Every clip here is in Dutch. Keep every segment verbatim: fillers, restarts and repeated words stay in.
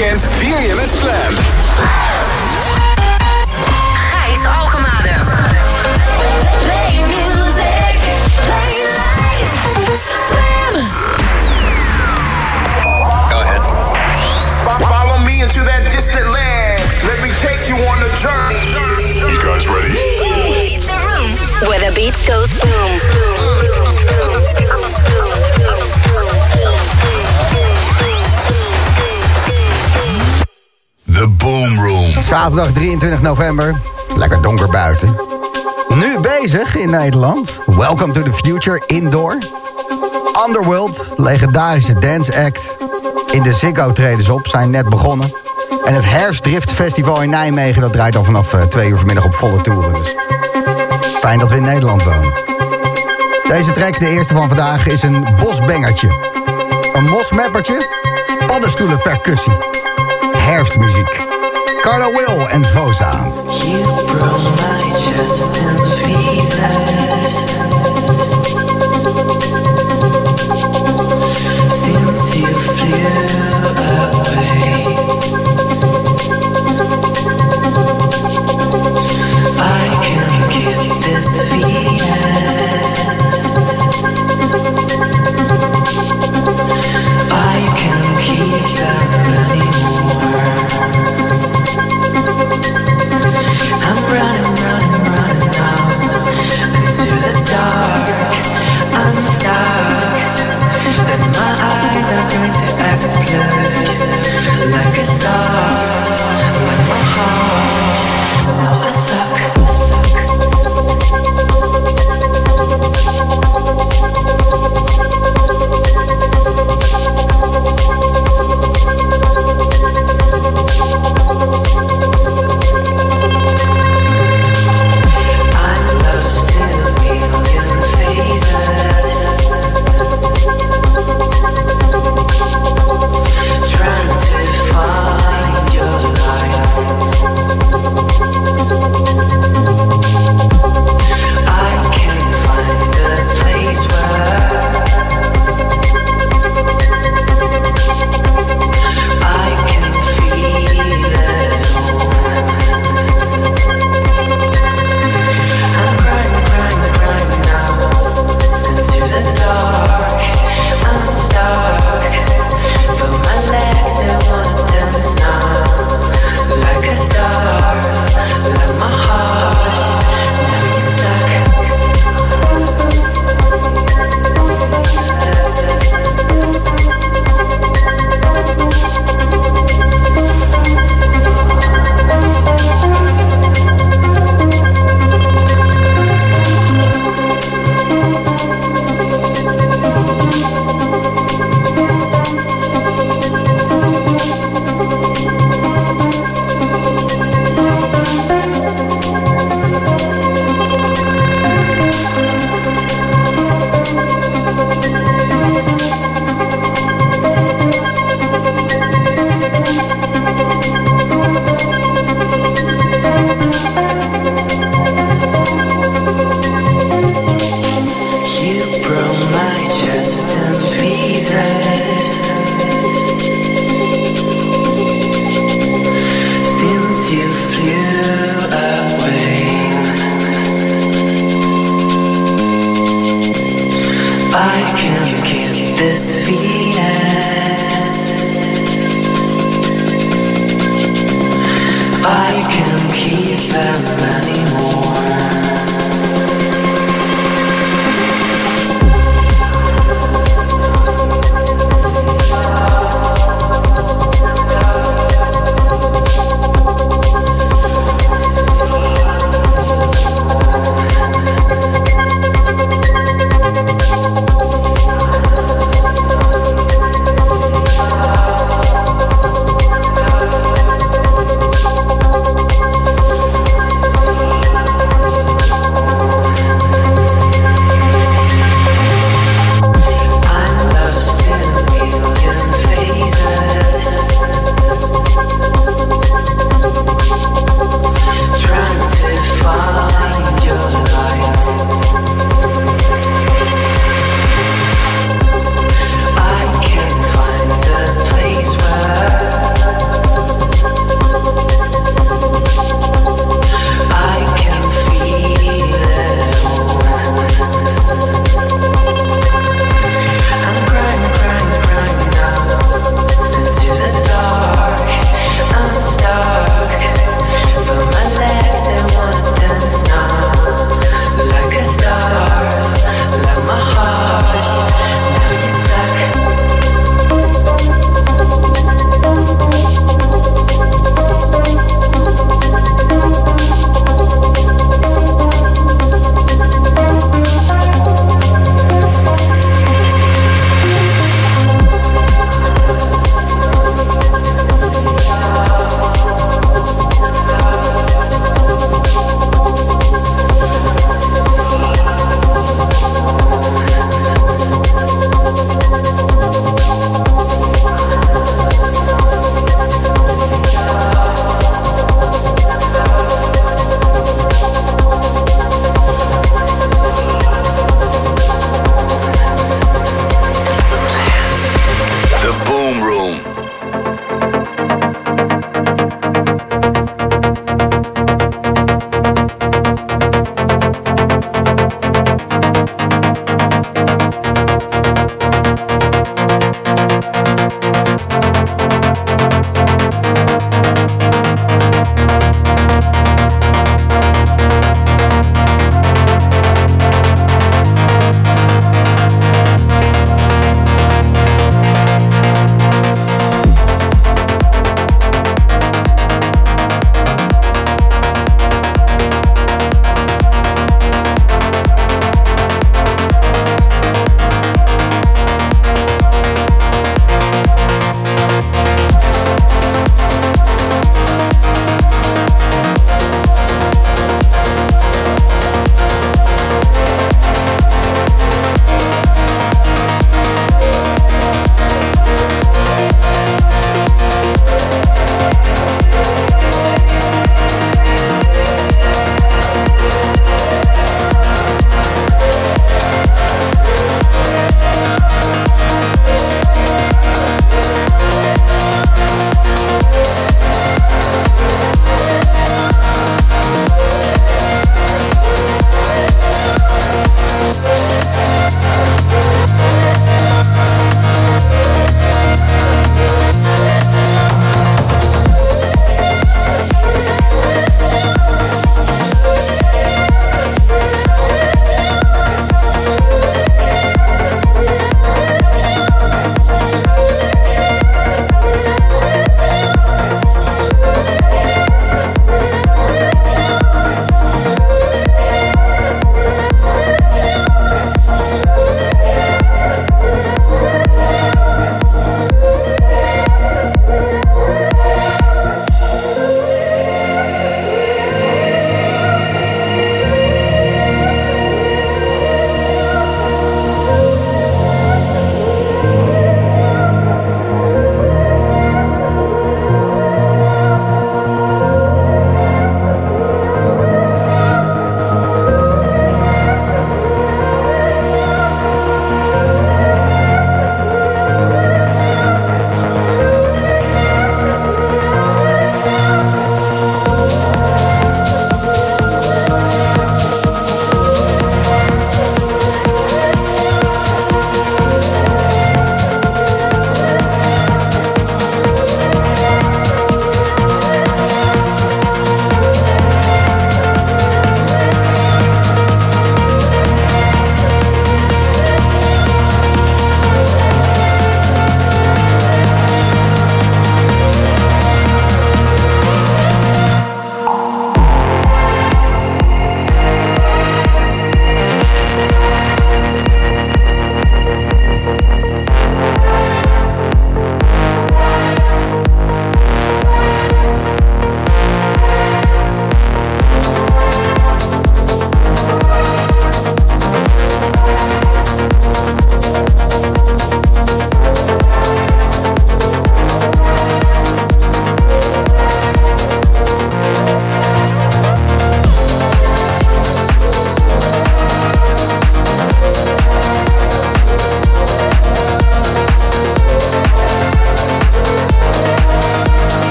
weekend vier je met Slam. Gijs Alkemade. Play music, play life. Slam. Go ahead. Follow me into that distant land. Let me take you on a journey. You guys ready? It's a room where the beat goes boom. The Boom Room. Zaterdag drieëntwintig november. Lekker donker buiten. Nu bezig in Nederland. Welcome to the Future Indoor. Underworld, legendarische dance act. In de Ziggo treden ze op, zijn net begonnen. En het Herfstdrift Festival in Nijmegen, dat draait al vanaf uh, twee uur vanmiddag op volle toeren. Dus fijn dat we in Nederland wonen. Deze track, de eerste van vandaag, is een bosbangertje. Een mosmeppertje, paddenstoelen percussie. Herfstmuziek. Carla Will en Voza. You broke my chest in pieces. Since you flew away, I can't keep this feeling. I can't keep them anymore. I'm running, running, running now.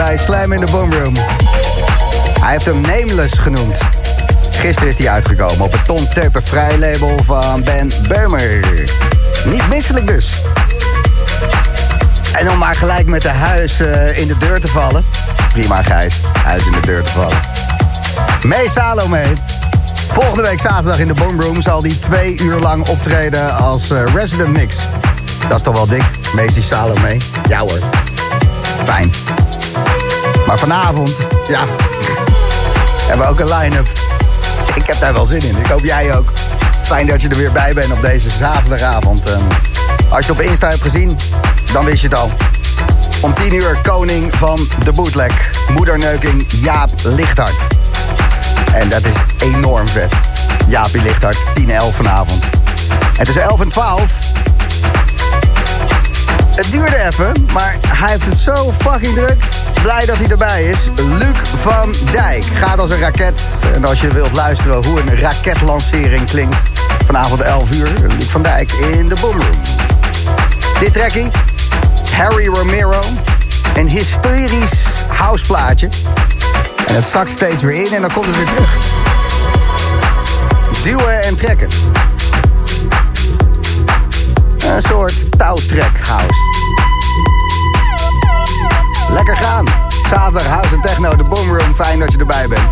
bij Slam in the Boomroom. Hij heeft hem Nameless genoemd. Gisteren is hij uitgekomen op het Ton Tepe Vrij label van Ben Böhmer. Niet misselijk dus. En om maar gelijk met de huis uh, in de deur te vallen. Prima, Gijs. Huis in de deur te vallen. Mee Salome. Volgende week zaterdag in de Boomroom zal hij twee uur lang optreden als uh, resident mix. Dat is toch wel dik. Meestal Salome. Ja hoor. Fijn. Maar vanavond, ja, hebben we ook een line-up. Ik heb daar wel zin in. Ik hoop jij ook. Fijn dat je er weer bij bent op deze zaterdagavond. Um, als je het op Insta hebt gezien, dan wist je het al. Om tien uur koning van de bootleg. Moederneuking Jaap Lichthart. En dat is enorm vet. Jaapie Lichthart, tien elf vanavond. En tussen elf en twaalf... Het duurde even, maar hij heeft het zo fucking druk. Blij dat hij erbij is. Luc van Dijk gaat als een raket. En als je wilt luisteren hoe een raketlancering klinkt... vanavond elf uur, Luc van Dijk in de Boomroom. Dit trackie, Harry Romero. Een hysterisch houseplaatje. En het zakt steeds weer in en dan komt het weer terug. Duwen en trekken. Een soort touwtrek house. Lekker gaan. Zaterdag House en Techno, de Boomroom. Fijn dat je erbij bent.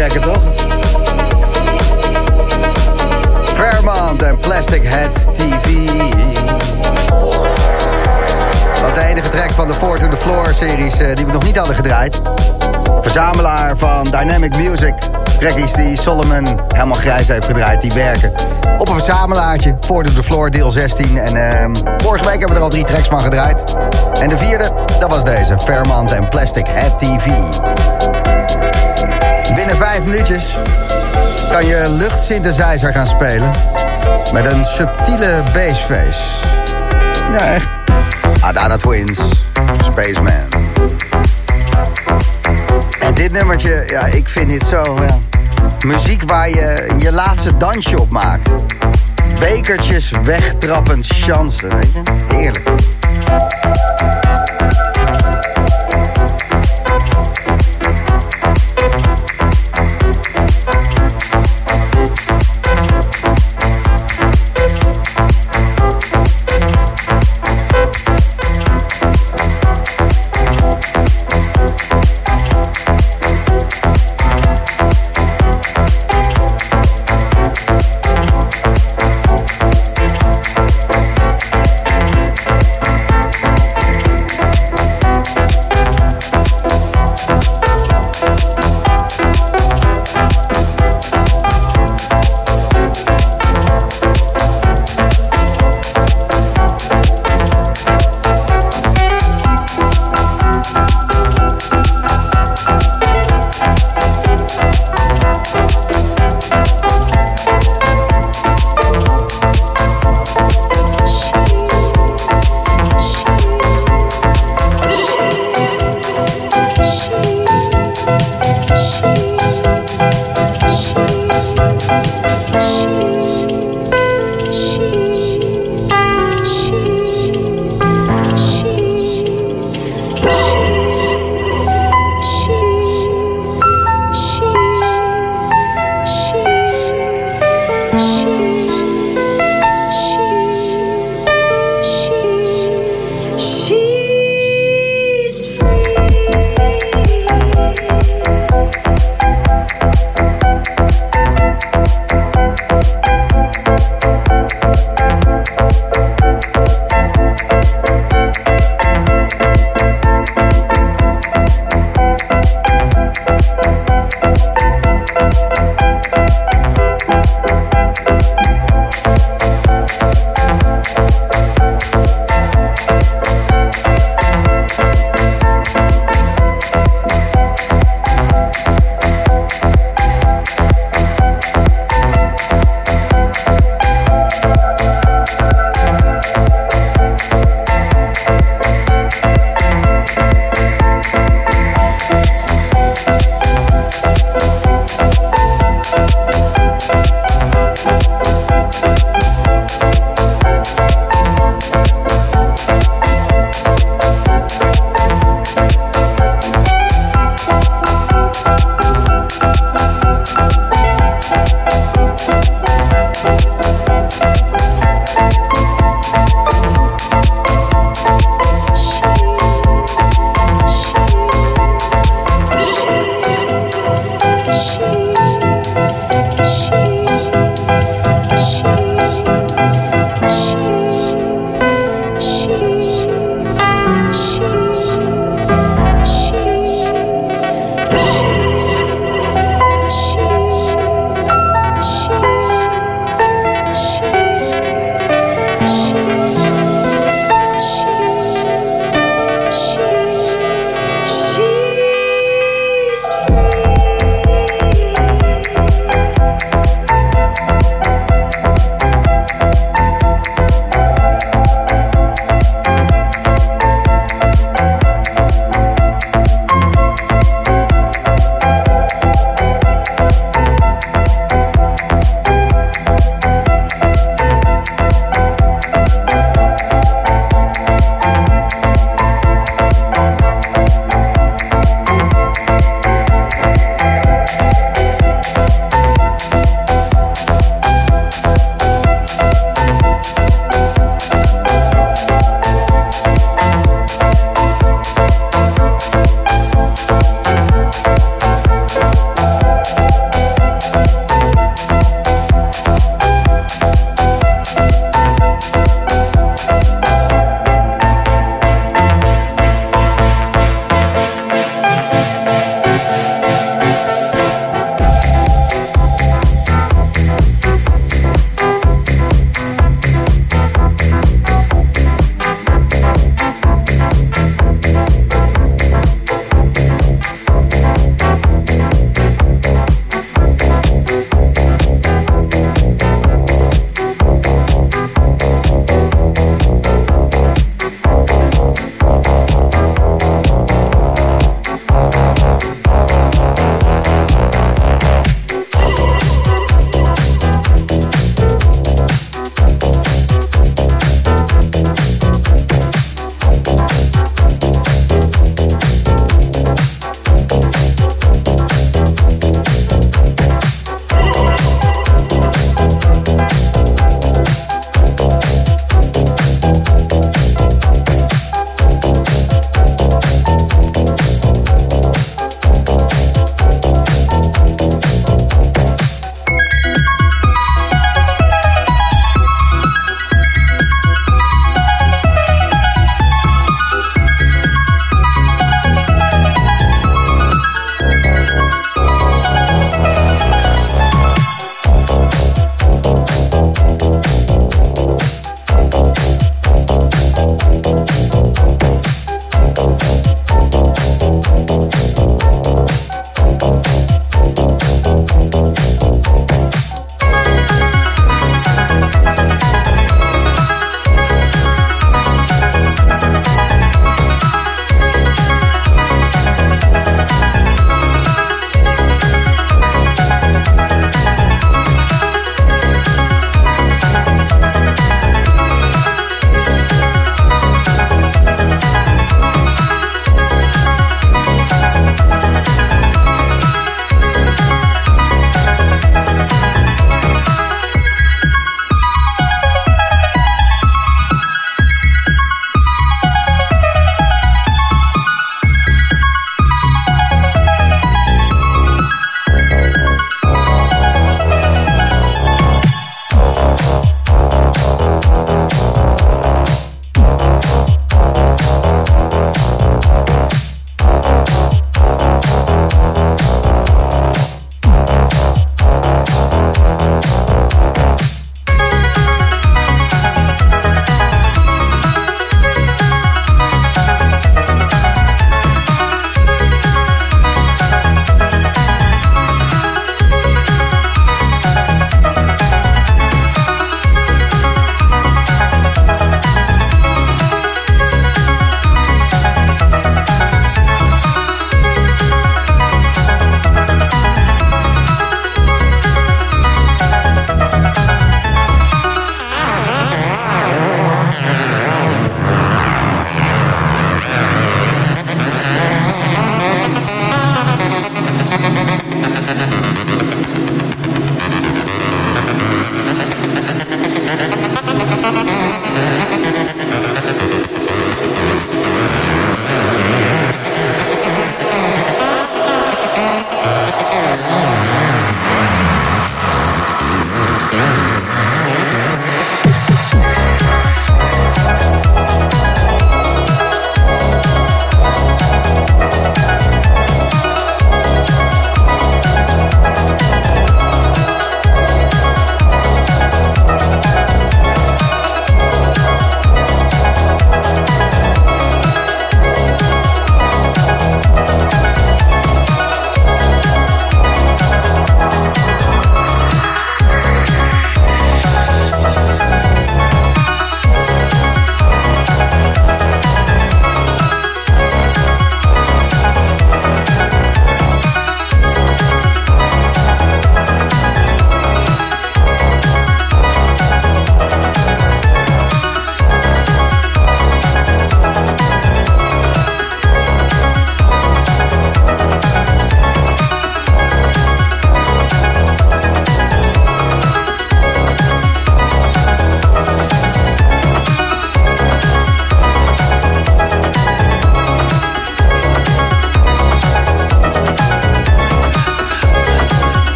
trekken, toch? Fairmont en Plastic Head T V. Dat was de enige track van de Four to the Floor-series uh, die we nog niet hadden gedraaid. Verzamelaar van Dynamic Music. Trackies die Solomon helemaal grijs heeft gedraaid, die werken op een verzamelaartje. Four to the Floor, deel zestien. En uh, vorige week hebben we er al drie tracks van gedraaid. En de vierde, dat was deze. Fairmont en Plastic Head T V. Binnen vijf minuutjes kan je luchtsynthesizer gaan spelen met een subtiele bassface. Ja, echt. Adana Twins, Spaceman. En dit nummertje, ja, ik vind dit zo, ja, muziek waar je je laatste dansje op maakt. Bekertjes wegtrappend chansen, weet je. Heerlijk.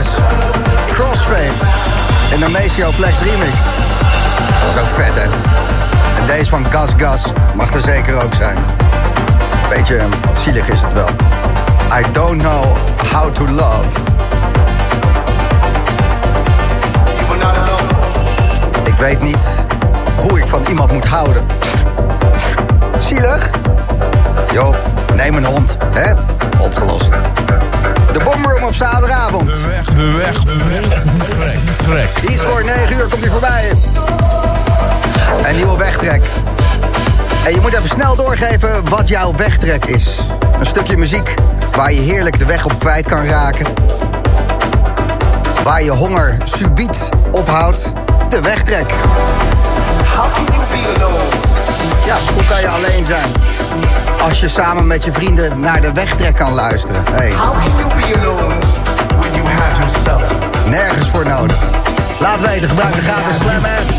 Genius. Crossfade. In de Maceo Plex remix. Dat is ook vet, hè? En deze van Gas Gas mag er zeker ook zijn. Beetje uh, zielig is het wel. I don't know how to love. Ik weet niet hoe ik van iemand moet houden. Zielig? Jo, neem een hond, hè? Opgelost. De Boomroom op zaterdagavond. De weg, de weg, de weg. Trek, trek. Iets voor negen uur komt hij voorbij. Een nieuwe wegtrek. En je moet even snel doorgeven wat jouw wegtrek is. Een stukje muziek waar je heerlijk de weg op kwijt kan raken. Waar je honger subiet ophoudt. De wegtrek. How can you be alone? Ja, hoe kan je alleen zijn? Als je samen met je vrienden naar de wegtrek kan luisteren. Hey. How can you be alone when you have yourself? Nergens voor nodig. Laat weten, gebruik de gratis Slam app.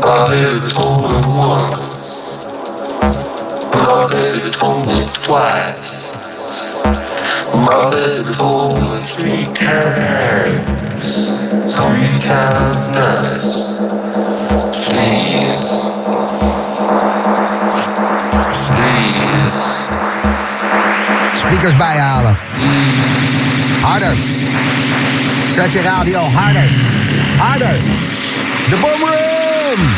already told him once, but already told him twice. Already told me three times, three times nice. Please, please. Speakers bijhalen. Harder. Zet je radio harder. Harder. De Boomroom.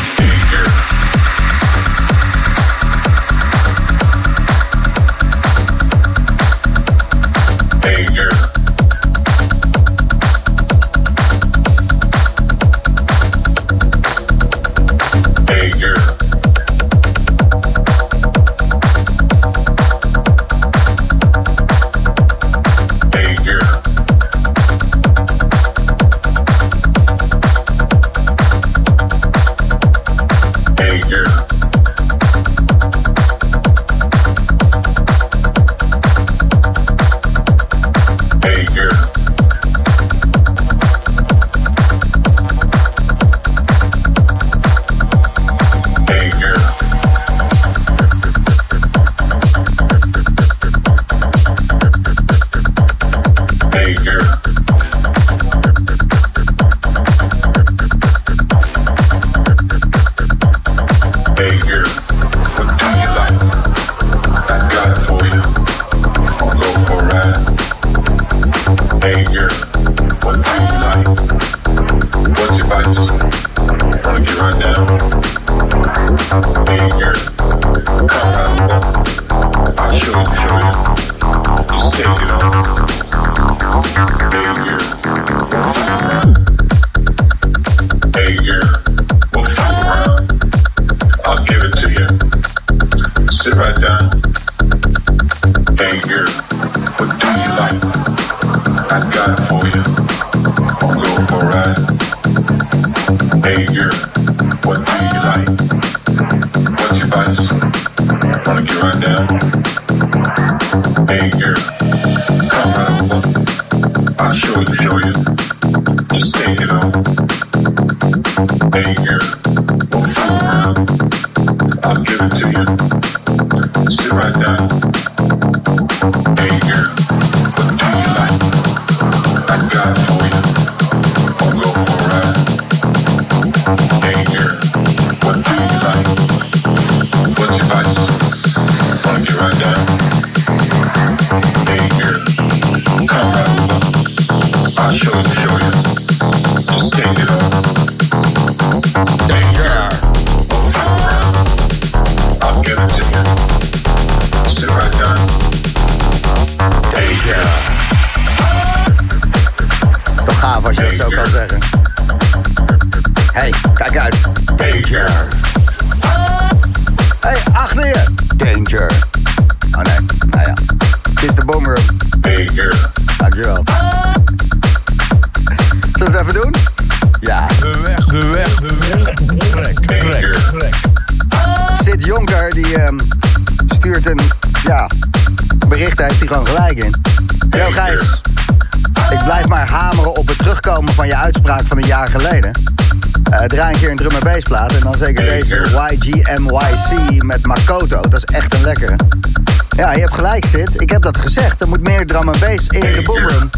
Makoto, dat is echt een lekkere. Ja, je hebt gelijk, Sid. Ik heb dat gezegd. Er moet meer drum en bass in de Boomroom.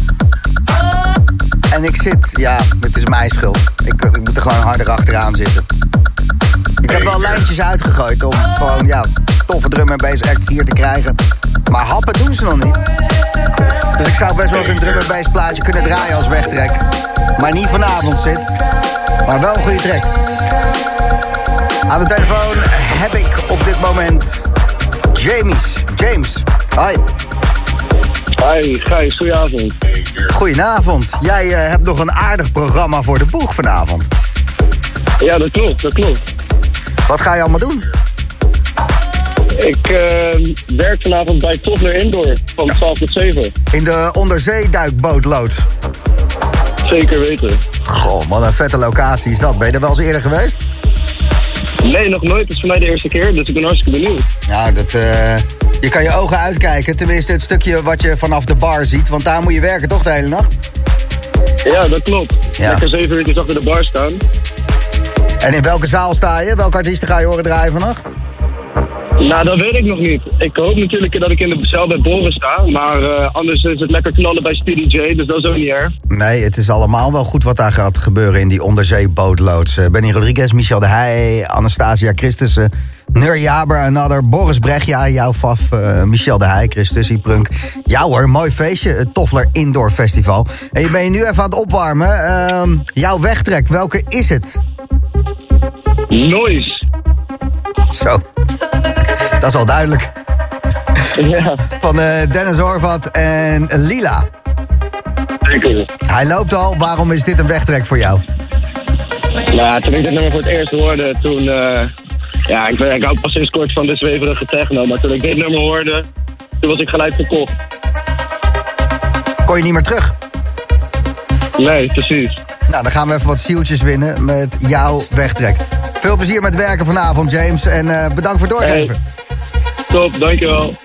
En ik zit, ja, het is mijn schuld. Ik, ik moet er gewoon harder achteraan zitten. Ik heb wel lijntjes uitgegooid om gewoon, ja, toffe drum en bass acts hier te krijgen. Maar happen doen ze nog niet. Dus ik zou best wel eens een drum en bass plaatje kunnen draaien als wegtrek. Maar niet vanavond, Sid. Maar wel een goede track. Aan de telefoon heb ik op dit moment James. James, hoi. Hoi, Gijs, goedenavond. Goedenavond. Jij uh, hebt nog een aardig programma voor de boeg vanavond. Ja, dat klopt, dat klopt. Wat ga je allemaal doen? Ik uh, werk vanavond bij Toddler Indoor van twaalf tot zeven. In de onderzeeduikbootloods? Zeker weten. Goh, wat een vette locatie is dat. Ben je er wel eens eerder geweest? Nee, nog nooit. Het is voor mij de eerste keer, dus ik ben hartstikke benieuwd. Ja, dat, uh, je kan je ogen uitkijken. Tenminste, het stukje wat je vanaf de bar ziet. Want daar moet je werken, toch, de hele nacht? Ja, dat klopt. Ja. Lekker zeven uurtjes achter de bar staan. En in welke zaal sta je? Welke artiesten ga je horen draaien vannacht? Nou, dat weet ik nog niet. Ik hoop natuurlijk dat ik in de zaal bij Boris sta. Maar uh, anders is het lekker knallen bij Speedy J, dus dat is ook niet erg. Nee, het is allemaal wel goed wat daar gaat gebeuren in die onderzeebootloods. Uh, Benny Rodriguez, Michel de Heij, Anastasia Christussen, Nur Jaber, Another, Boris Brechtja, jouw faf, uh, Michel de Heij, Christussie, Prunk. Ja hoor, mooi feestje, het Toffler Indoor Festival. En je bent je nu even aan het opwarmen. Uh, jouw wegtrek, welke is het? Noise. Zo, dat is wel duidelijk. Ja. Van uh, Dennis Horvat en Lila. Zeker. Hij loopt al, waarom is dit een wegtrek voor jou? Nou, toen ik dit nummer voor het eerst hoorde, toen... Uh, ja, ik, ik hou pas sinds kort van de zweverige techno, maar toen ik dit nummer hoorde, toen was ik gelijk verkocht. Kon je niet meer terug? Nee, precies. Nou, dan gaan we even wat zieltjes winnen met jouw wegtrek. Veel plezier met werken vanavond, James. En uh, bedankt voor het doorgeven. Hey, top, dankjewel.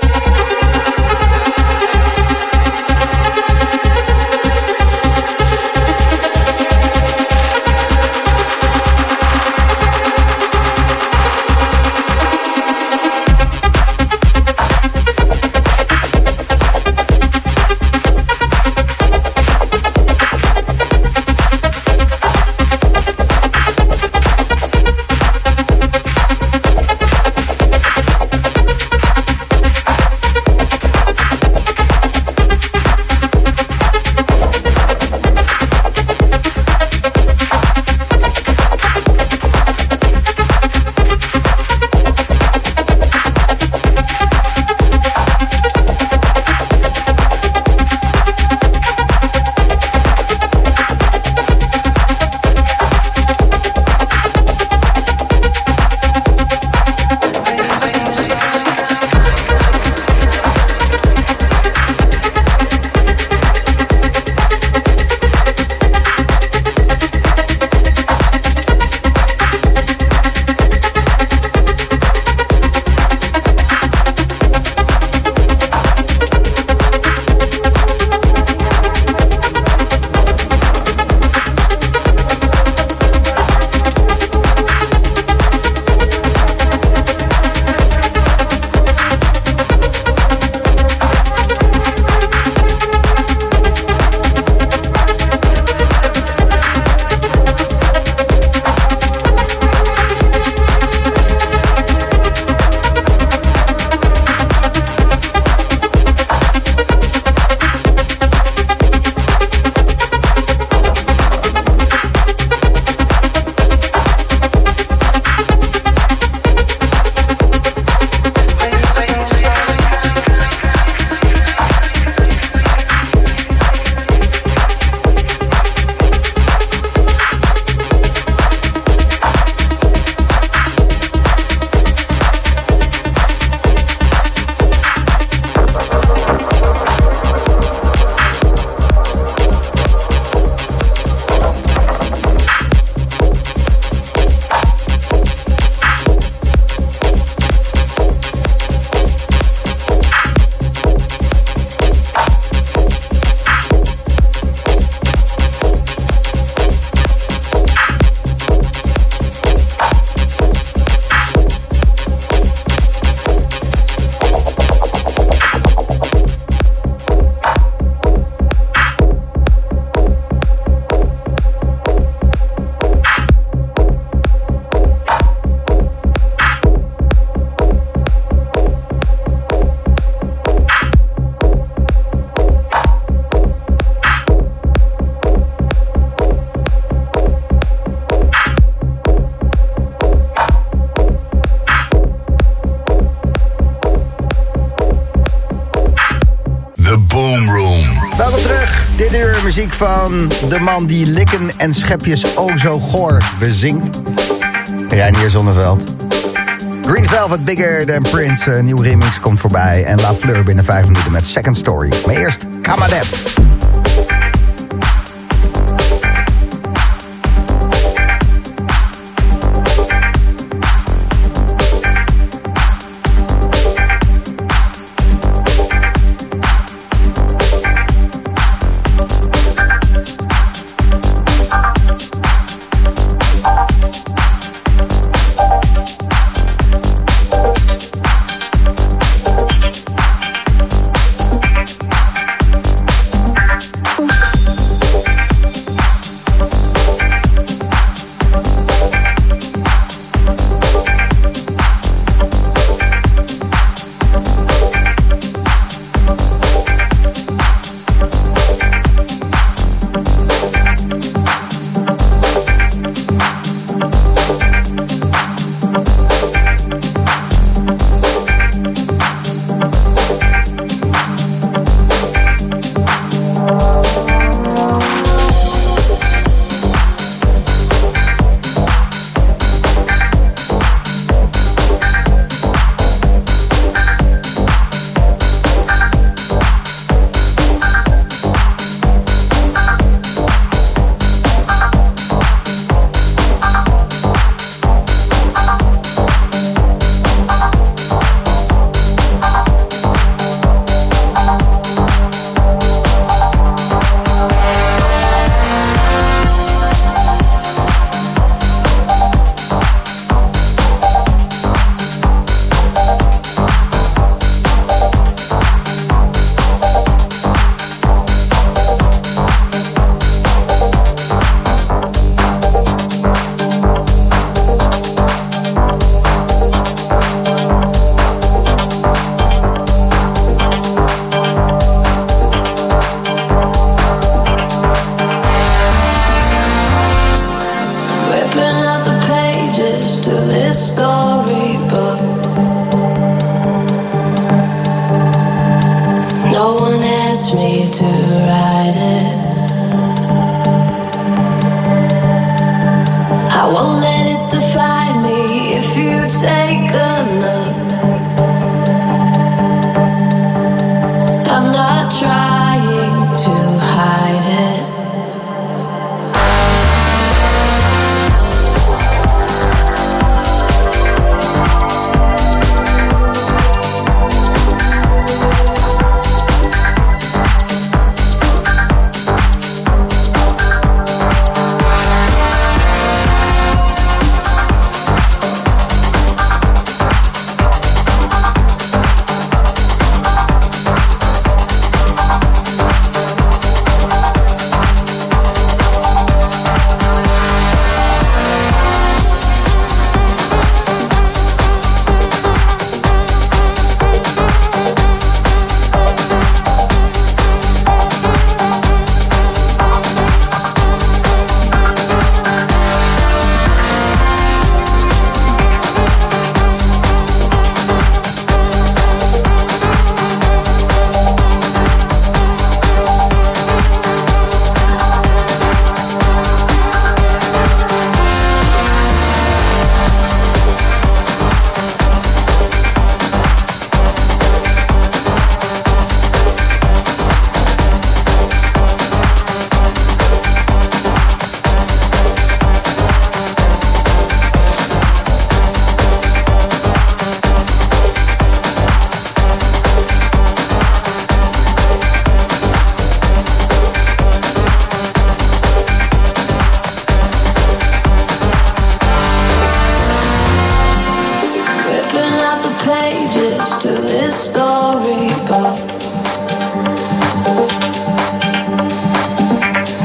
Dit uur muziek van de man die likken en schepjes oh zo goor bezingt. Reinier Zonneveld. Green Velvet, Bigger Than Prince. Een nieuwe remix komt voorbij. En La Fleur binnen vijf minuten met Second Story. Maar eerst Kamadef.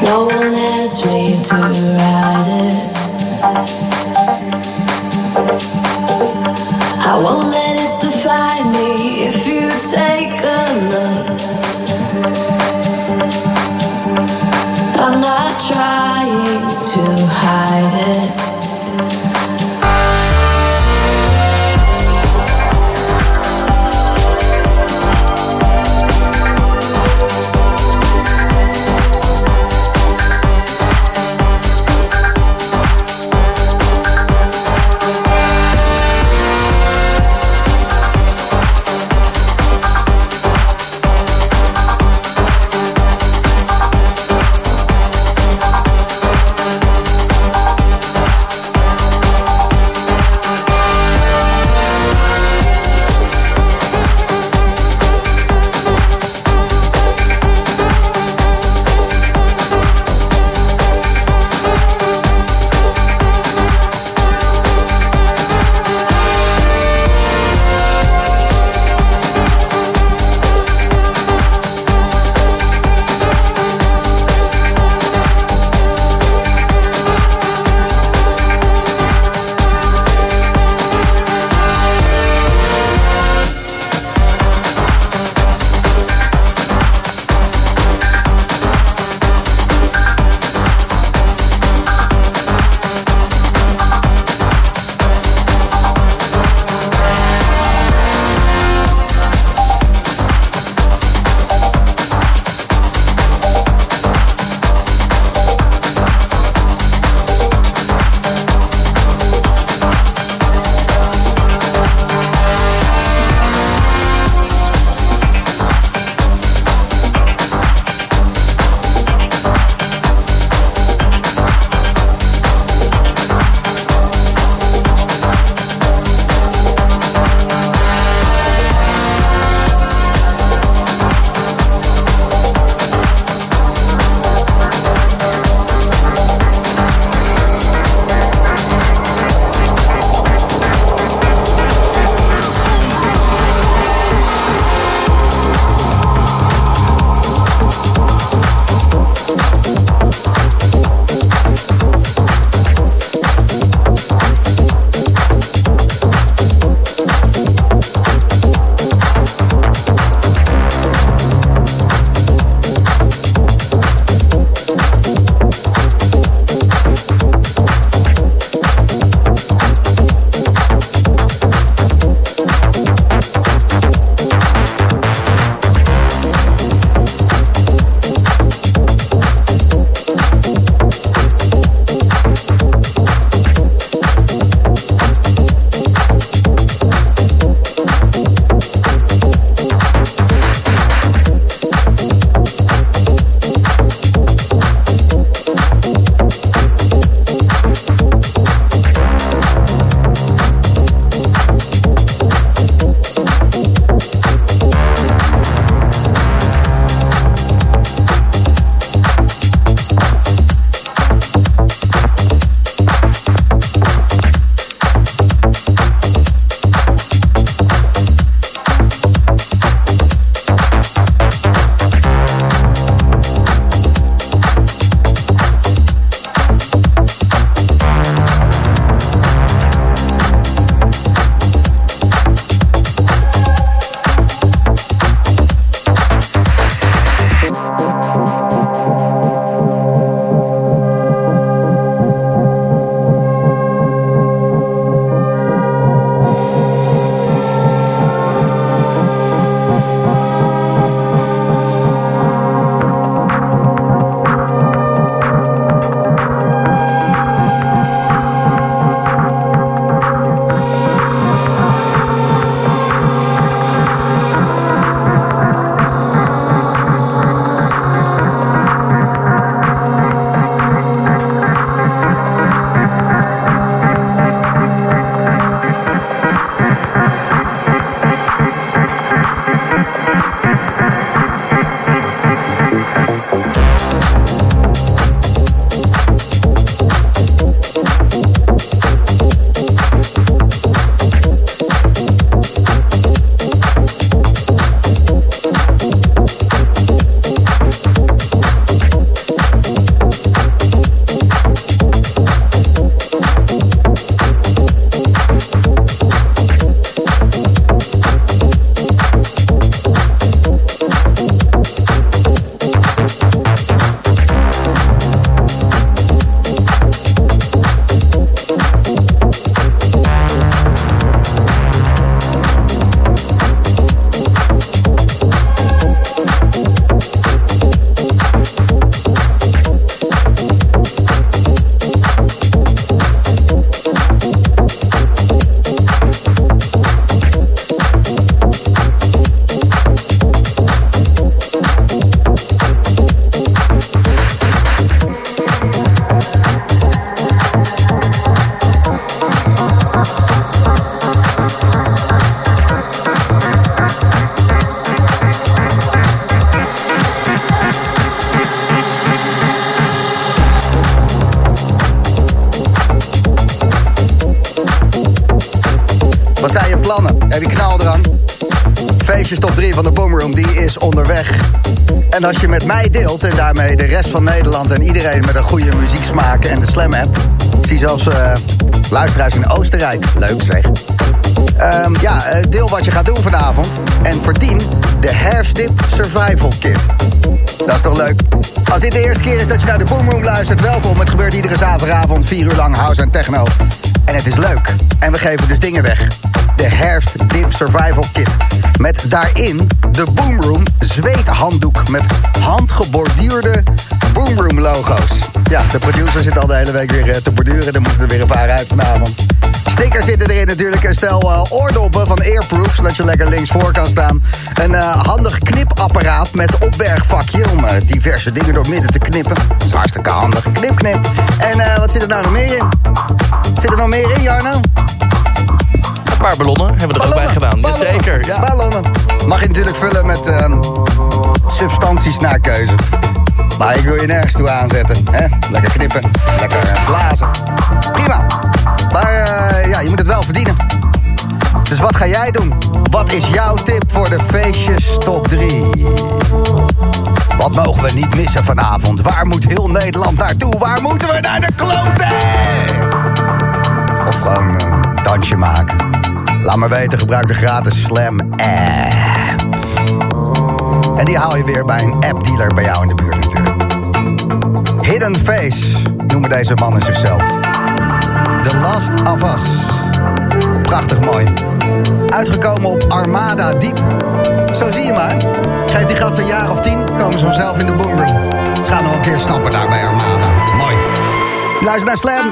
No one asked me to ride it. I won't let it define me if you take a look. I'm not trying to hide it. plannen? Heb je knaldrang? Feestjes top drie van de Boomroom, die is onderweg. En als je met mij deelt en daarmee de rest van Nederland en iedereen met een goede muzieksmaak en de Slam app. Ik zie zelfs uh, luisteraars in Oostenrijk. Leuk zeg. Um, ja, deel wat je gaat doen vanavond. En verdien de Herfstdip Survival Kit. Dat is toch leuk? Als dit de eerste keer is dat je naar de Boomroom luistert, welkom. Het gebeurt iedere zaterdagavond, vier uur lang house en techno. En het is leuk. En we geven dus dingen weg. De Herfstdip Survival Kit. Met daarin de Boomroom zweethanddoek met handgeborduurde Boomroom logo's. Ja, de producer zit al de hele week weer te borduren. Er moeten er weer een paar uit vanavond. Stickers zitten erin natuurlijk. Een stel uh, oordoppen van Airproof, zodat je lekker links voor kan staan. Een uh, handig knipapparaat met opbergvakje om uh, diverse dingen door midden te knippen. Dat is hartstikke handig. Knip, knip. En uh, wat zit er nou nog meer in? Zit er nog meer in, Jarno? Een paar ballonnen hebben we er ballonnen, ook bij gedaan. Ballonnen, Zeker, ja. Ballonnen. Mag je natuurlijk vullen met uh, substanties naar keuze. Maar ik wil je nergens toe aanzetten. Hè? Lekker knippen, lekker uh, blazen. Prima. Maar uh, ja, je moet het wel verdienen. Dus wat ga jij doen? Wat is jouw tip voor de feestjes top drie? Wat mogen we niet missen vanavond? Waar moet heel Nederland naartoe? Waar moeten we naar de kloten? Of gewoon een dansje maken. Laat me weten, gebruik de gratis Slam app. En die haal je weer bij een appdealer bij jou in de buurt natuurlijk. Hidden Face noemen deze man in zichzelf. The Last of Us. Prachtig mooi. Uitgekomen op Armada Diep. Zo zie je maar. Geef die gast een jaar of tien, komen ze vanzelf in de Boomroom. Ze gaan nog een keer snappen daar bij Armada. Mooi. Luister naar Slam.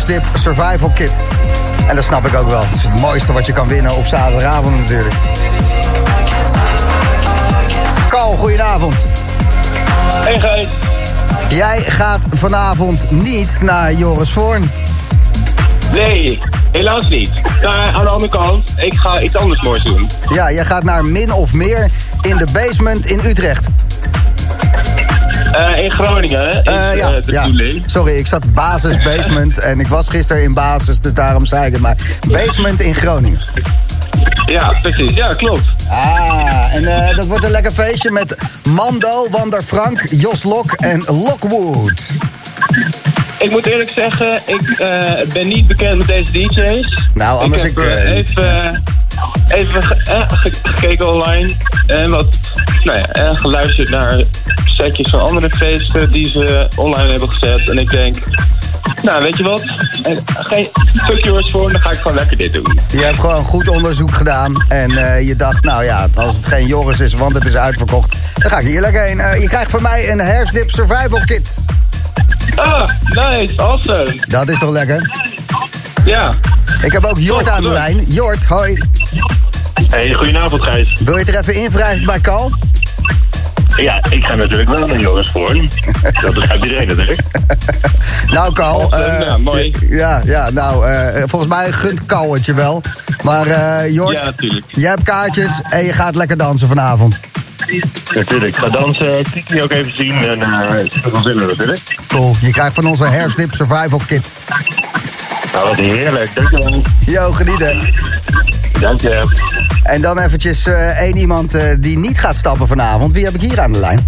Hairsdip Survival Kit. En dat snap ik ook wel. Het is het mooiste wat je kan winnen op zaterdagavond natuurlijk. Carl, goedenavond. Hey Gijs. Jij gaat vanavond niet naar Joris Voorn. Nee, helaas niet. Maar aan de andere kant, ik ga iets anders moois doen. Ja, jij gaat naar Min of Meer in de basement in Utrecht. Uh, in Groningen, is Uh, ja, uh, de ja. bedoeling. Sorry, ik zat basis basement en ik was gisteren in basis, dus daarom zei ik het maar. Basement in Groningen. Ja, precies. Ja, klopt. Ah, en uh, dat wordt een lekker feestje met Mando, Wander Frank, Jos Lok en Lockwood. Ik moet eerlijk zeggen, ik uh, ben niet bekend met deze D J's. Nou, anders ik. heb ik, uh, uh, even, uh, even ge- uh, ge- gekeken online en wat nou ja, uh, geluisterd naar setjes van andere feesten die ze online hebben gezet. En ik denk, nou weet je wat, uh, geen fuck yours voor, dan ga ik gewoon lekker dit doen. Je hebt gewoon goed onderzoek gedaan en uh, je dacht, nou ja, als het geen Joris is, want het is uitverkocht, dan ga ik hier lekker heen. Uh, je krijgt van mij een Hairsdip Survival Kit. Ah, nice, awesome. Dat is toch lekker? Ja. Ik heb ook Jort aan de lijn. Jort, hoi. Hey, goedenavond Gijs. Wil je er even invrijven bij Carl? Ja, ik ga natuurlijk wel naar Joris Voorn. Dat begrijpt iedereen natuurlijk. Nou Carl, Awesome, uh, ja, mooi. Ja, ja, nou, uh, volgens mij gunt Carl het je wel. Maar uh, Jort, Ja, natuurlijk. jij hebt kaartjes en je gaat lekker dansen vanavond. Natuurlijk, ik ga dansen, Tiki ook even zien en uh, super veel zin in natuurlijk. Cool, je krijgt van onze Hairsdip Survival Kit. Nou, wat heerlijk, dankjewel. Yo, genieten. Dank je. En dan eventjes uh, één iemand uh, die niet gaat stappen vanavond. Wie heb ik hier aan de lijn?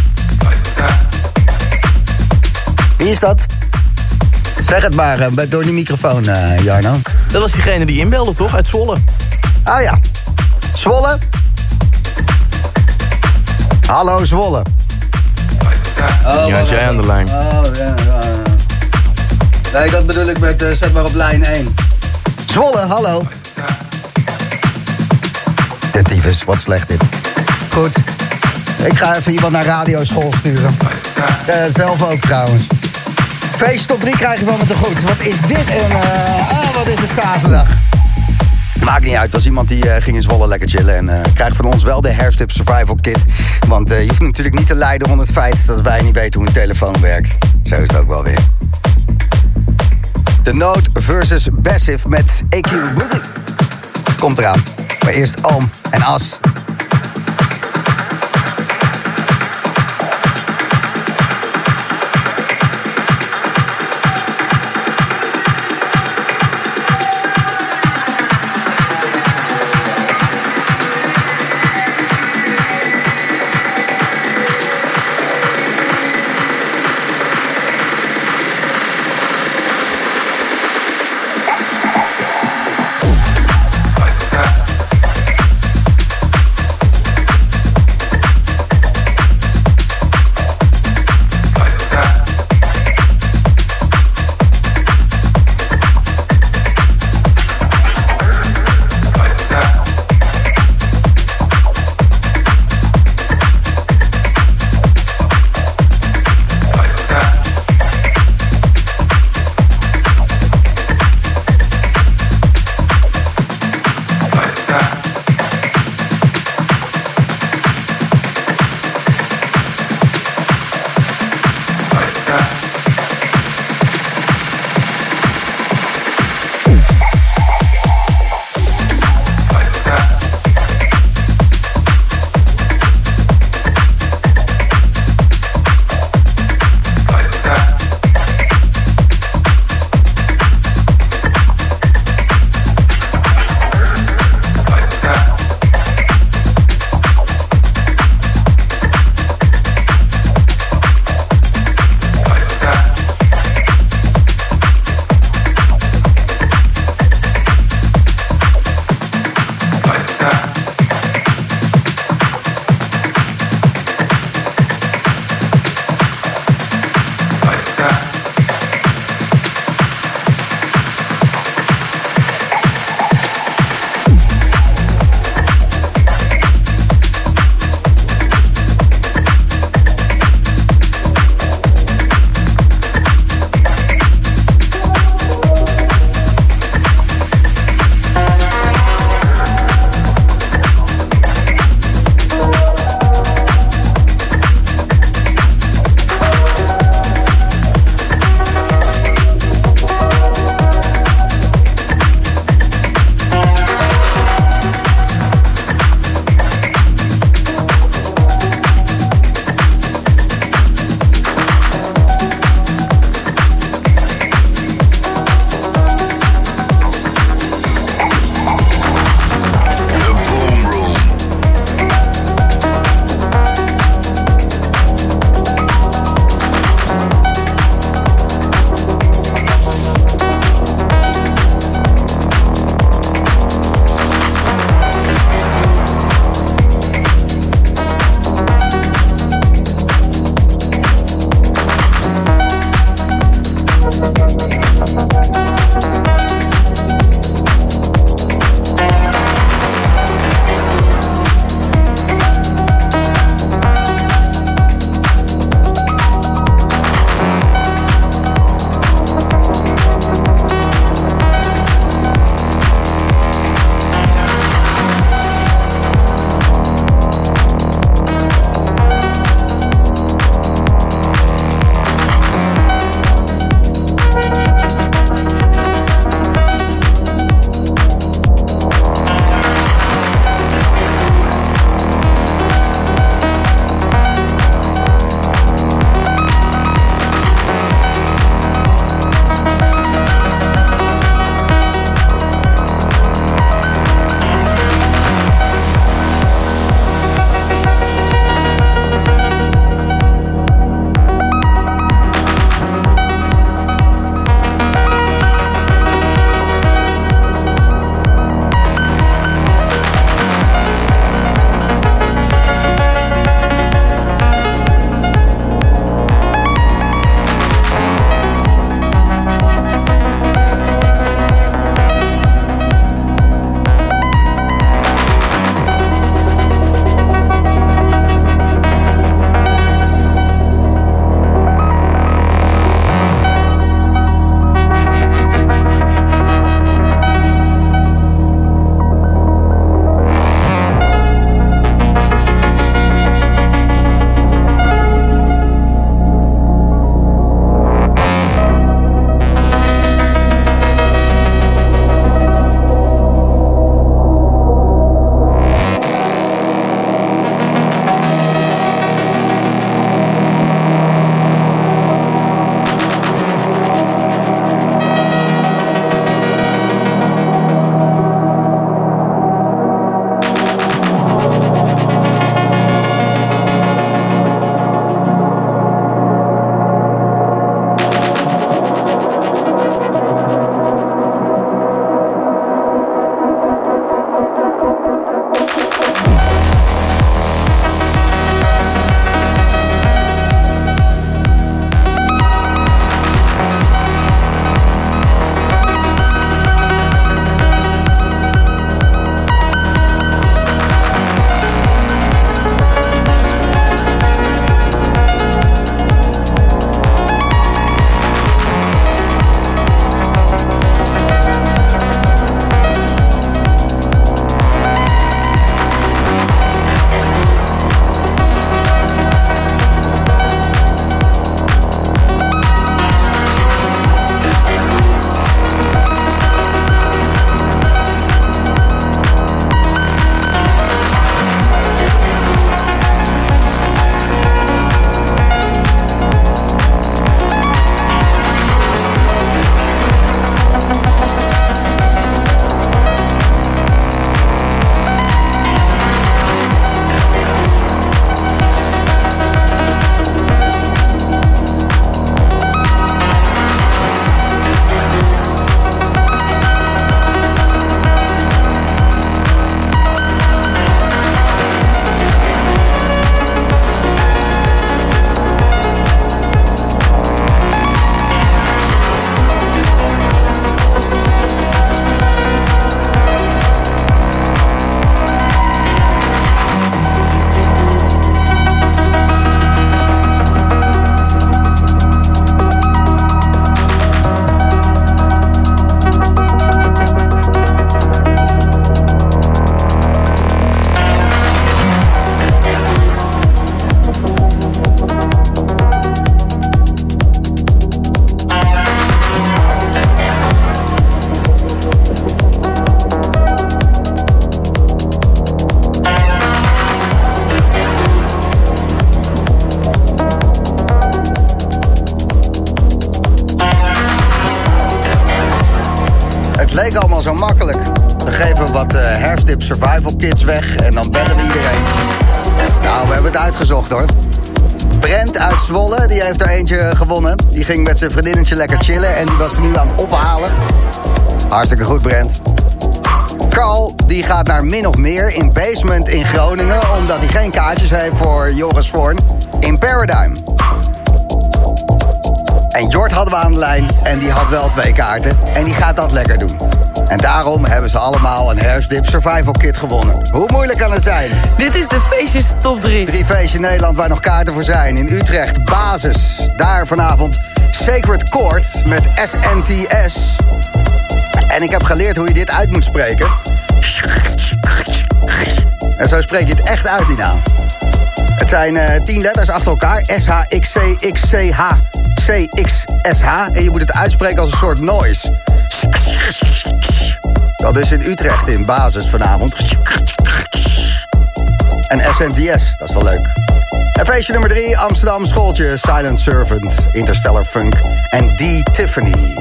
Wie is dat? Zeg het maar, uh, door die microfoon, uh, Jarno. Dat was diegene die inbelde, toch? Uit Zwolle. Ah ja. Zwolle? Hallo, Zwolle. Oh, Ja, is jij aan de lijn. Oh, ja, ja. Nee, dat bedoel ik met, uh, zet maar op lijn één. Zwolle, hallo. De tyfus, wat slecht dit. Goed. Ik ga even iemand naar radioschool sturen. Uh, zelf ook trouwens. Feest top drie krijg je wel met de goed. Wat is dit? En, uh, ah, wat is het zaterdag? Maakt niet uit, het was iemand die uh, ging in Zwolle lekker chillen. En uh, krijgt van ons wel de Hairsdip Survival Kit. Want uh, je hoeft natuurlijk niet te lijden onder het feit dat wij niet weten hoe een telefoon werkt. Zo is het ook wel weer. De Note versus Bassif met E Q Boogie. Komt eraan. Maar eerst Oom en As. zo makkelijk. Dan geven we wat uh, herfstdip survival kits weg en dan bellen we iedereen. Nou, we hebben het uitgezocht hoor. Brent uit Zwolle, die heeft er eentje gewonnen. Die ging met zijn vriendinnetje lekker chillen en die was er nu aan het ophalen. Hartstikke goed, Brent. Carl, die gaat naar Min of Meer in Basement in Groningen, omdat hij geen kaartjes heeft voor Joris Voorn in Paradigm. En Jort hadden we aan de lijn en die had wel twee kaarten en die gaat dat lekker doen. En daarom hebben ze allemaal een herfstdip survival kit gewonnen. Hoe moeilijk kan het zijn? Dit is de feestjes top drie. Drie feestjes in Nederland waar nog kaarten voor zijn. In Utrecht, Basis. Daar vanavond Sacred Court met S N T S. En ik heb geleerd hoe je dit uit moet spreken. En zo spreek je het echt uit, die naam. Het zijn uh, tien letters achter elkaar. S H X C X C H C X S H. En je moet het uitspreken als een soort noise. Dat is in Utrecht in Basis vanavond. En S N T S, dat is wel leuk. En feestje nummer drie, Amsterdam Schooltje, Silent Servant, Interstellar Funk en D. Tiffany.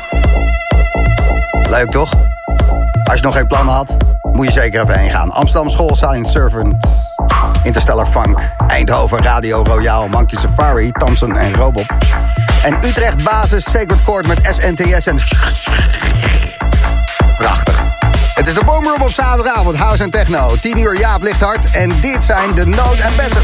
Leuk toch? Als je nog geen plan had, moet je zeker even heen gaan. Amsterdam School, Silent Servant, Interstellar Funk, Eindhoven, Radio Royale, Monkey Safari, Thompson en Robop. En Utrecht Basis, Sacred Court met S N T S en... Prachtig. Het is de Boomroom op zaterdagavond, House en Techno. tien uur Jaap Lichthart en dit zijn de Noot en Bessen.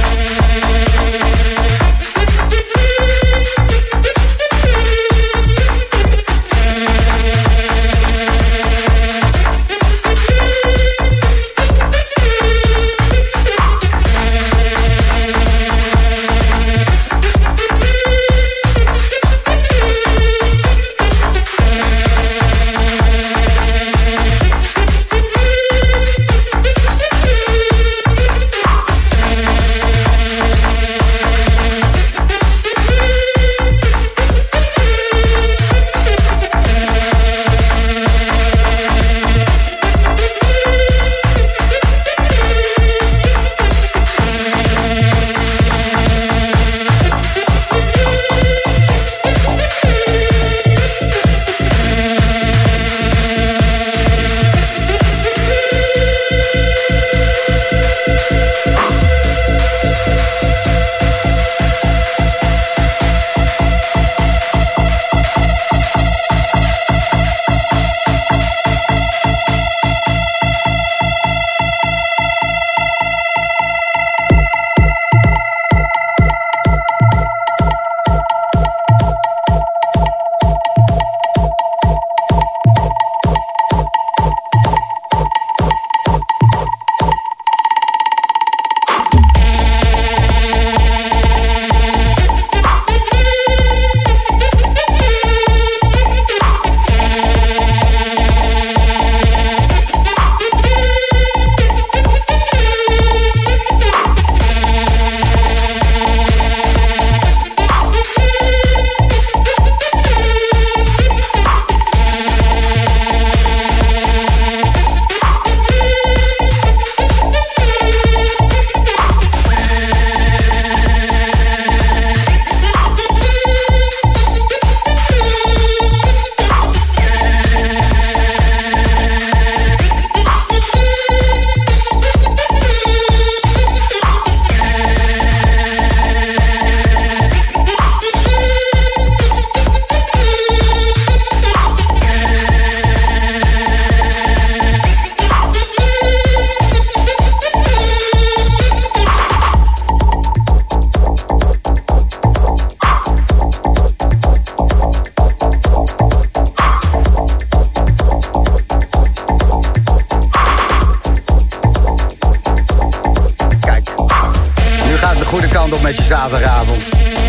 Zaterdagavond.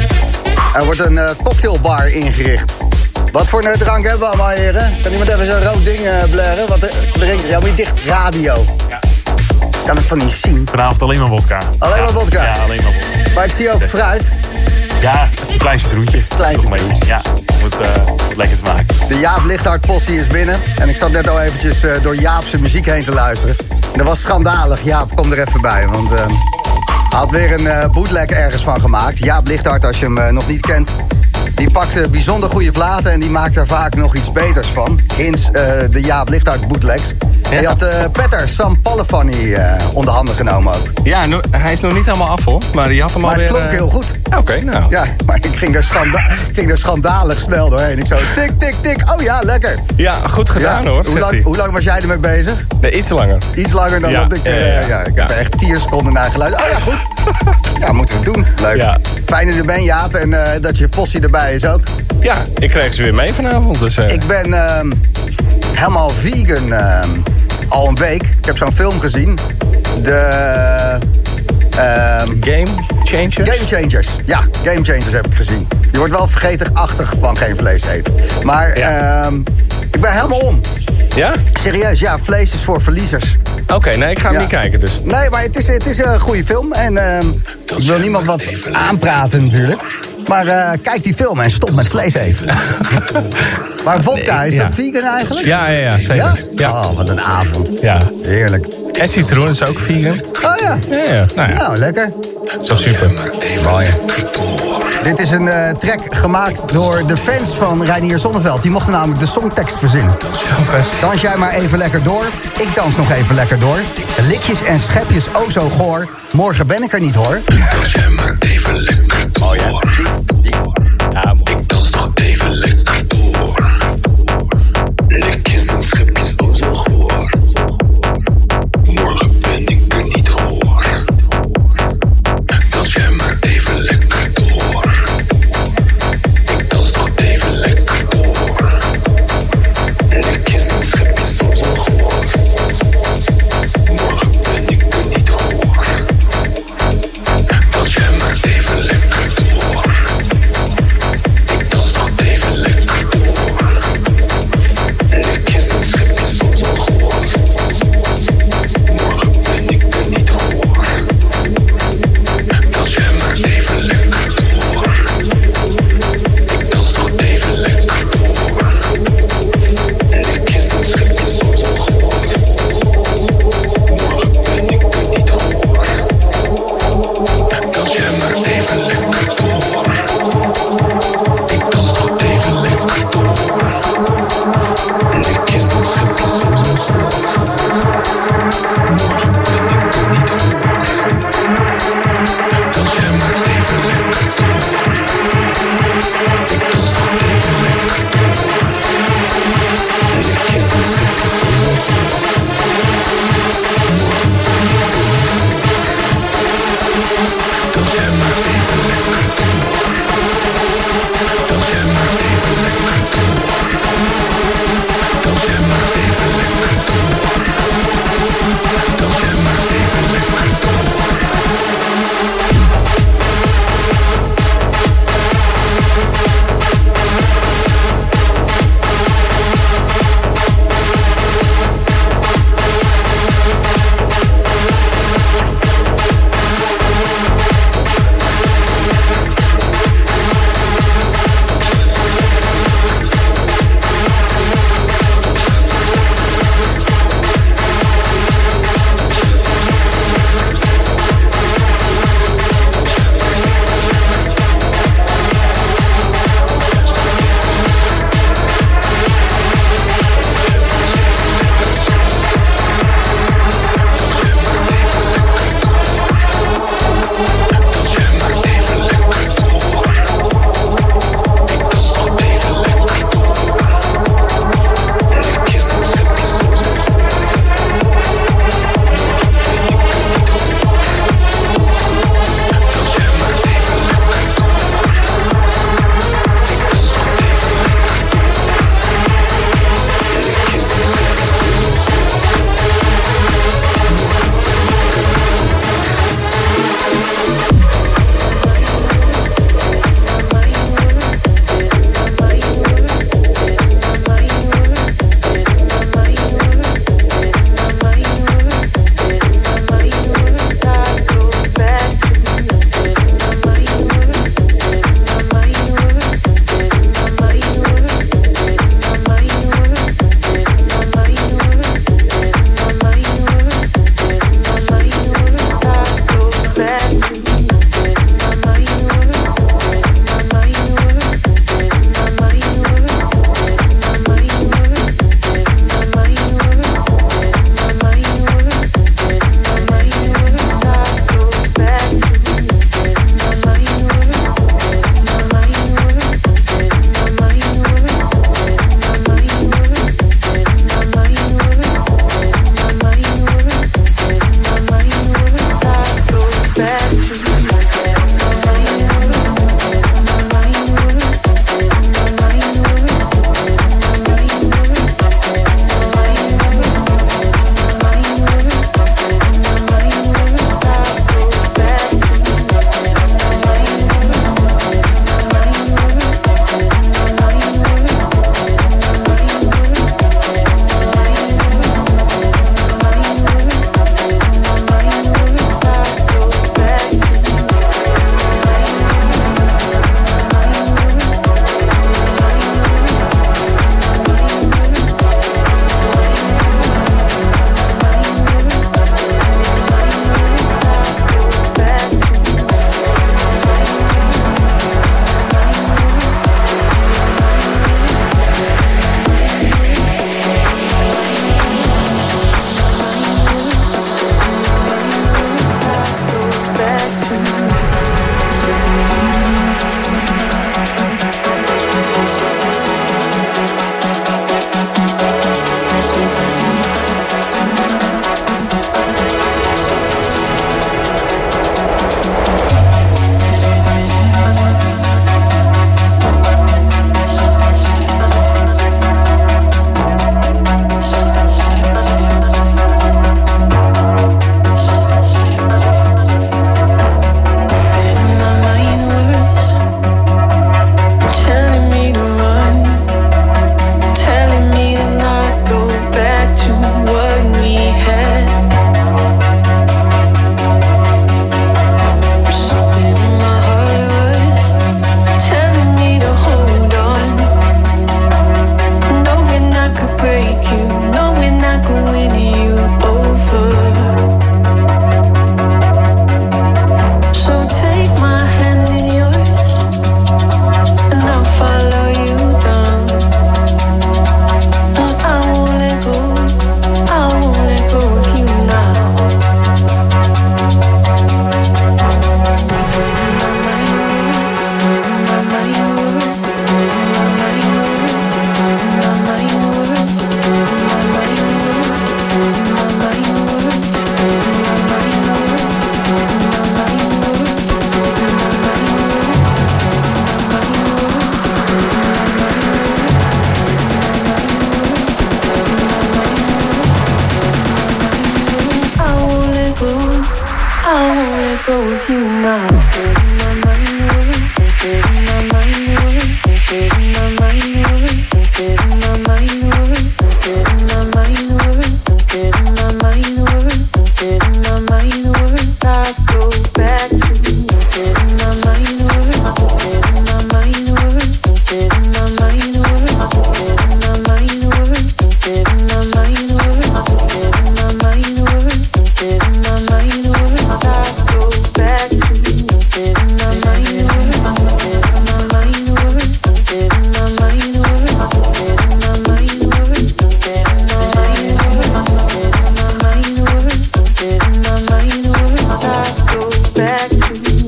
Er wordt een uh, cocktailbar ingericht. Wat voor een drank hebben we allemaal, heren? Kan iemand even zo'n rood ding uh, blaren? Wat drinken? Ja, moet je dicht. Radio. Ja. Kan het van niet zien? Vanavond alleen maar wodka. Alleen maar wodka? Ja, alleen maar wodka. Maar ik zie ook fruit. Ja, een klein citroentje. Klein citroentje. Ja, moet uh, lekker te maken. De Jaap Lichthart possie is binnen. En ik zat net al eventjes uh, door Jaap's muziek heen te luisteren. En dat was schandalig. Jaap, kom er even bij, want... Uh, Hij had weer een uh, bootleg ergens van gemaakt. Jaap Lichthart, als je hem uh, nog niet kent. Die pakt uh, bijzonder goede platen en die maakt er vaak nog iets beters van. Hins uh, de Jaap Lichthart bootlegs. Ja. En je had uh, Petter, Sam Palefani uh, onder handen genomen ook. Ja, no, hij is nog niet helemaal af hoor. Maar die had hem maar alweer... Maar het klonk uh... heel goed. Oké, okay, nou. Ja, maar ik ging er, schanda ging er schandalig snel doorheen. Ik zo tik, tik, tik. Oh ja, lekker. Ja, goed gedaan ja. hoor. Hoe lang, hoe lang was jij ermee bezig? Nee, iets langer. Iets langer dan ja, dat ik... Uh, ja, ja, ja. Ik heb er echt vier seconden naar geluisterd. Oh ja, goed. Ja, moeten we doen. Leuk. Ja. Fijn dat je er bent, Jaap. En uh, dat je possie erbij is ook. Ja, ik kreeg ze weer mee vanavond. Dus, uh... Ik ben uh, helemaal vegan uh, al een week. Ik heb zo'n film gezien. De... Uh, Game Changers? Game Changers. Ja, Game Changers heb ik gezien. Je wordt wel vergeetachtig van geen vlees eten. Maar ja. uh, ik ben helemaal om. Ja? Serieus, ja, vlees is voor verliezers. Oké, okay, nee, ik ga hem ja. niet kijken dus. Nee, maar het is, het is een goede film. En uh, ik wil niemand wat aanpraten natuurlijk. Maar uh, kijk die film en stop met vlees eten. Maar vodka, is ja. dat vegan eigenlijk? Ja, ja, ja zeker. Ja? Ja. Oh, wat een avond. Ja. Heerlijk. En citroen is ook vegan. Oh ja? Ja, ja. Nou, ja. nou lekker. Zo super. Mooi. Dit is een uh, track gemaakt door de fans van Reinier Zonneveld. Die mochten namelijk de songtekst verzinnen. Heel vet. Dans jij maar even lekker door. Ik dans nog even lekker door. Likjes en schepjes, oh zo goor. Morgen ben ik er niet hoor. Dans jij maar even lekker door. Oh ja, diep, diep. Ja, ik dans toch even lekker door. Likjes en schepjes, oh zo goor. Morgen ben ik er niet hoor. Dans jij maar even lekker door. Ik dans toch even lekker door. Likjes en schepjes, oh zo goor. Morgen ben ik er niet hoor. Dans jij maar even lekker door. go with you now. Get in my mind away, get in my mind away, get in my mind away, get in my mind away, get in my mind away, get in my mind away. I go back to you. Get in my mind away, get in my mind away, get in my mind away, get in my mind away, get in my mind away, get in my mind away, get in my mind away. I go back to you. Get in my mind away, get in my mind away, get in my mind away, get in my mind away, get in my mind away, get in my mind away, get in my mind away. I go back to you.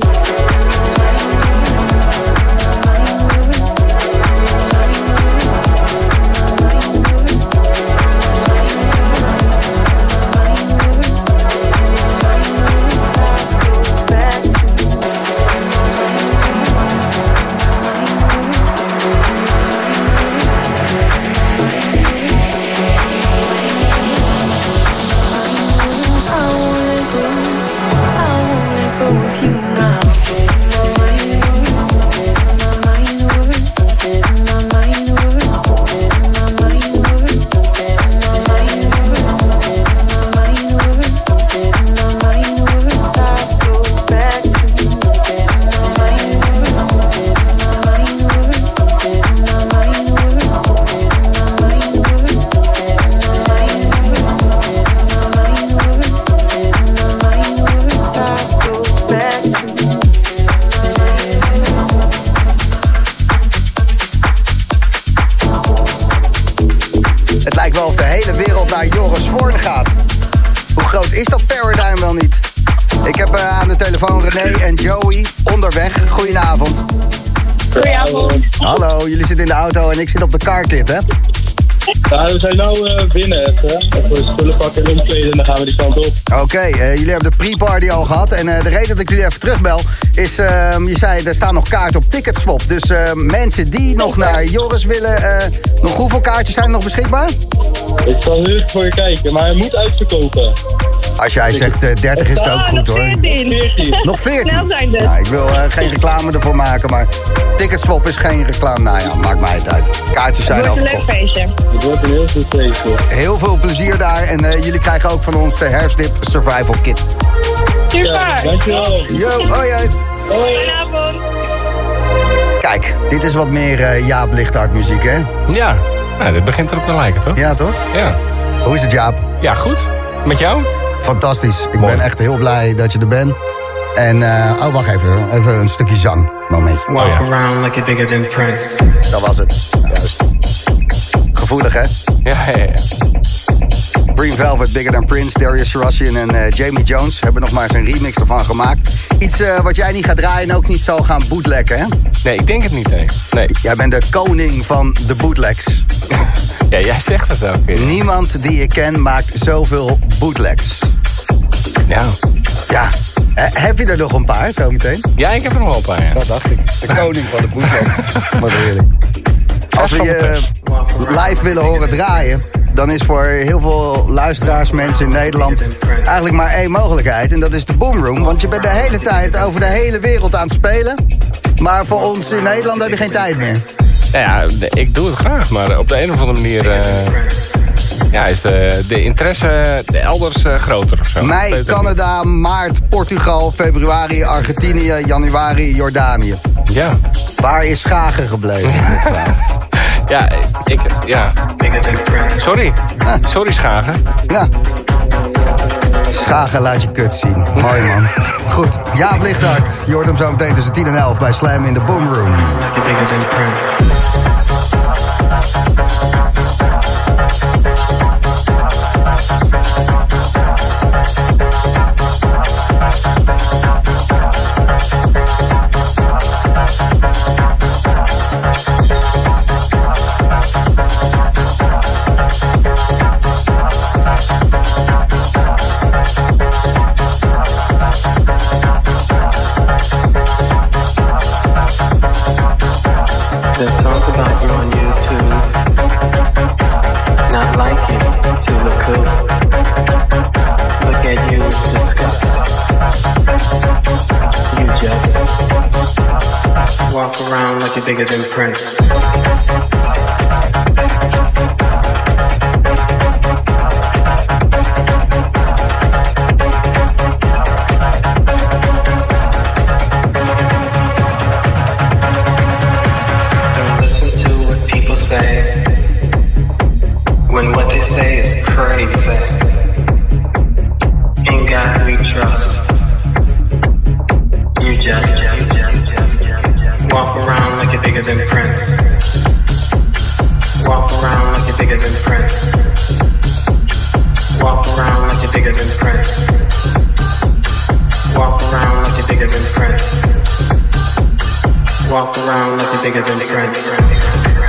Het lijkt wel of de hele wereld naar Joris Voorn gaat. Hoe groot is dat paradigm wel niet? Ik heb uh, aan de telefoon René en Joey onderweg. Goedenavond. Goedenavond. Hallo, jullie zitten in de auto en ik zit op de carkit, hè? Ja, we zijn nou uh, binnen even. Even spullen pakken en omkleden en dan gaan we die kant op. Oké, okay, uh, jullie hebben de pre-party al gehad. En uh, de reden dat ik jullie even terugbel is... Uh, je zei, er staan nog kaarten op Ticketswap. Dus uh, mensen die nog naar Joris willen... Uh, nog hoeveel kaartjes zijn er nog beschikbaar? Ik zal heel even voor je kijken, maar hij moet uitverkopen. Als jij zegt uh, dertig is het ook goed, hoor. Nog veertien? Snel zijn dus. Nou, ik wil uh, geen reclame ervoor maken, maar Ticketswap is geen reclame. Nou ja, maakt mij het uit. Kaartjes zijn al verkocht. Het wordt een leuk feestje. Het wordt een heel goed feestje. Heel veel plezier daar en uh, jullie krijgen ook van ons de Herfstdip Survival Kit. Super. Ja, dankjewel. Yo, hoi hoi. Goedenavond. Kijk, dit is wat meer uh, Jaap Lichthart muziek, hè? Ja, nou, dit begint erop te lijken, toch? Ja, toch? Ja. Hoe is het, Jaap? Ja, goed. Met jou? Fantastisch. Ik Mooi. ben echt heel blij dat je er bent. En, uh, oh, wacht even. Even een stukje zang. Momentje. Walk around like you're bigger than Prince. Dat was het. Juist. Gevoelig, hè? Ja, ja, ja. Green Velvet, Bigger Than Prince, Darius Sharasian en uh, Jamie Jones hebben nog maar eens een remix ervan gemaakt. Iets uh, wat jij niet gaat draaien en ook niet zal gaan bootleggen, hè? Nee, ik denk het niet, nee. nee. Jij bent de koning van de bootlegs. Ja, jij zegt het elke keer. Niemand die ik ken maakt zoveel bootlegs. Ja. Ja. Uh, heb je er nog een paar, zo meteen? Ja, ik heb er nog wel een paar, ja. Dat dacht ik. De koning van de bootlegs. Wat heerlijk. Als we je live willen horen draaien, dan is voor heel veel luisteraars, mensen in Nederland, eigenlijk maar één mogelijkheid. En dat is de Boomroom. Want je bent de hele tijd over de hele wereld aan het spelen. Maar voor ons in Nederland heb je geen tijd meer. Nou ja, ik doe het graag, maar op de een of andere manier uh, ja, is de, de interesse elders uh, groter. Of zo. Mei, Canada, maart, Portugal, februari, Argentinië, januari, Jordanië. Ja. Waar is Schagen gebleven? Ja, ik... Ja. Sorry. Sorry, Schagen. Ja. Schagen laat je kut zien. Mooi, man. Goed. Jaap Lichthart. Je hoort hem zo meteen tussen tien en elf bij Slam in de Boomroom. Let's talk about like you're bigger than Prince. When what they say is crazy, in God we trust. You just walk around like you're bigger than Prince. Walk around like you're bigger than Prince. Walk around like you're bigger than Prince. Walk around like you're bigger than Prince. Walk around like you're bigger than Prince.